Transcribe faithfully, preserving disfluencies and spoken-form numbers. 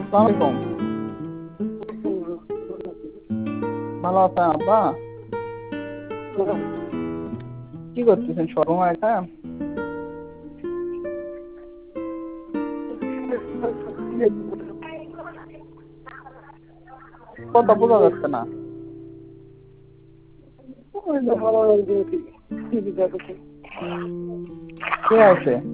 আসসালামু আলাইকুম। ভালো আছেন আব্বা? কি করতেছেন সর্বময় এটা? কথা বোঝা যাচ্ছে না। কে আছে?